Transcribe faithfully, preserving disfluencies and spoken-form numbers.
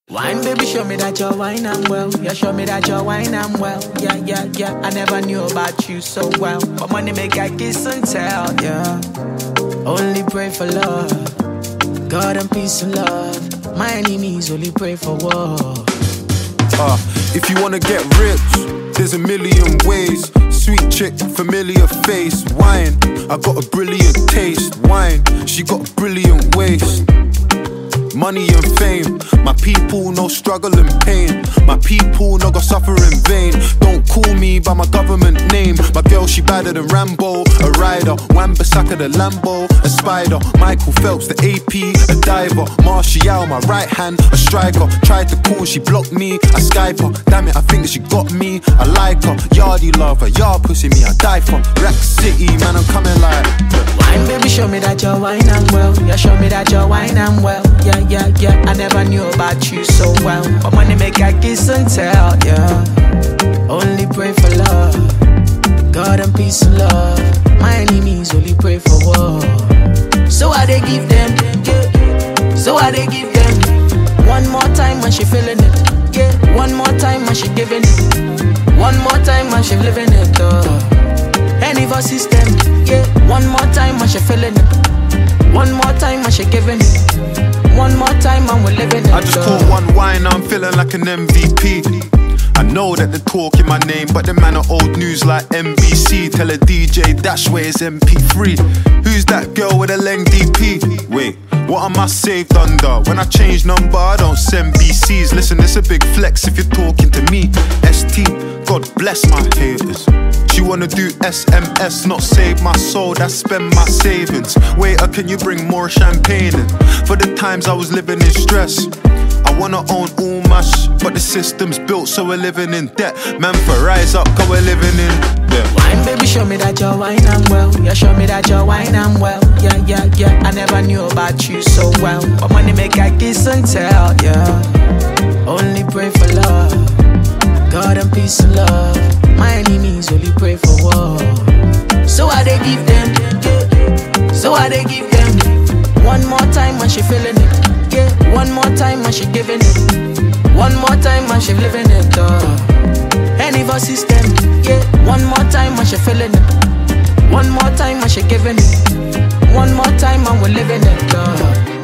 Wine, baby, show me that you're wine and well. Yeah, show me that you're wine and well. Yeah, yeah, yeah. I never knew about you so well, but money make I kiss and tell. Yeah, only pray for love, God and peace and love. My enemies only pray for war. Uh, if you wanna get rich, there's a million ways. Sweet chick, familiar face. Wine, I got a brilliant taste. Wine, she got a brilliant waist. Money and fame, my people no struggle and pain. My people no go suffer in vain. Don't call me by my government name. My girl she badder than Rambo, a rider. Wan-Bissaka the Lambo, a spider. Michael Phelps the A P, a diver. Martial my right hand, a striker. Tried to call, she blocked me, I Skype her. Damn it, I think that she got me, I like her. Yardie lover, yard pussy me, I die for. Rack City, man I'm coming like wine, baby, show me that you're wine and well. Yeah, show me that you're wine and well. Yeah, yeah, yeah. I never knew about you so well, but money make I kiss and tell. Yeah, only pray for love, God and peace and love. My enemies only pray for war. So I they give them, yeah. So I they give them. One more time when she feeling it, yeah. One more time when she giving it. One more time when she living it. Oh. Any of our system, yeah. One more time when she feeling it. One more time when she giving it. One more time and we're living it. I just caught one wine, I'm feeling like an M V P. I know that they're talking my name, but the man are old news like N B C. Tell a D J dash where it's M P three. Who's that girl with a leng D P? Wait, what am I saved under? When I change number, I don't send B Cs. Listen, it's a big flex if you're talking to me. S T, God bless my haters. She wanna do S M S, not save my soul, that's spend my savings. Waiter, can you bring more champagne in? For the times I was living in stress, I wanna own all my sh, but the system's built so we're living in debt. Man, for rise up, cause we're living in debt. Wine, baby, show me that you're wine and well. Yeah, show me that you're wine and well. Yeah, yeah, yeah. I never knew about you so well, but money make I kiss and tell. Yeah, only pray for love, God and peace and love. My enemies only pray for war. So I they give them, yeah. So I they give them. One more time when she feeling it, yeah. One more time when she giving it. One more time when she living it. Oh. Any of our system, yeah. One more time when she feeling it. One more time when she giving it. One more time and we're living it. Oh.